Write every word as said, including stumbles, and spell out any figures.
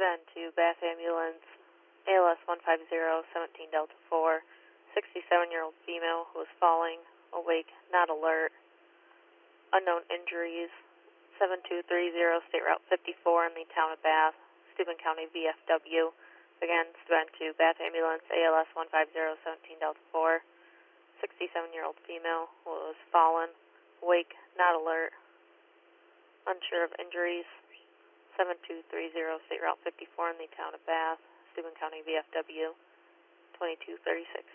N to Bath Ambulance, A L S one five zero, seventeen Delta four, sixty-seven-year-old female who was falling, awake, not alert, unknown injuries, seven two three zero, State Route fifty-four in the town of Bath, Steuben County V F W. Again, Steuben to Bath Ambulance, A L S one five zero, seventeen Delta four, sixty-seven-year-old female who was fallen, awake, not alert, unsure of injuries, seven two three zero, State Route fifty-four in the town of Bath, Steuben County V F W, twenty-two thirty-six.